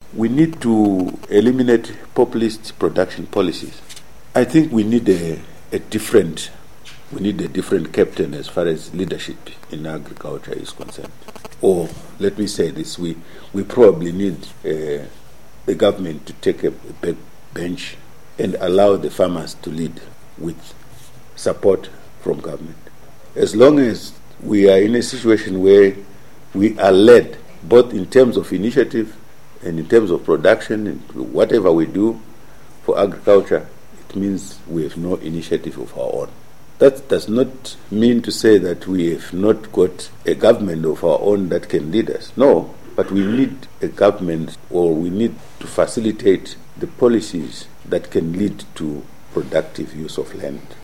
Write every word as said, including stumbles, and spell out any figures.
we need to eliminate populist production policies. I think we need a, a different, we need a different captain as far as leadership in agriculture is concerned. Or let me say this: we we probably need a, a government to take a, a back bench and allow the farmers to lead with support from government. As long as we are in a situation where we are led, both in terms of initiative and in terms of production, and whatever we do for agriculture, it means we have no initiative of our own. That does not mean to say that we have not got a government of our own that can lead us. No, but we need a government, or we need to facilitate the policies that can lead to productive use of land.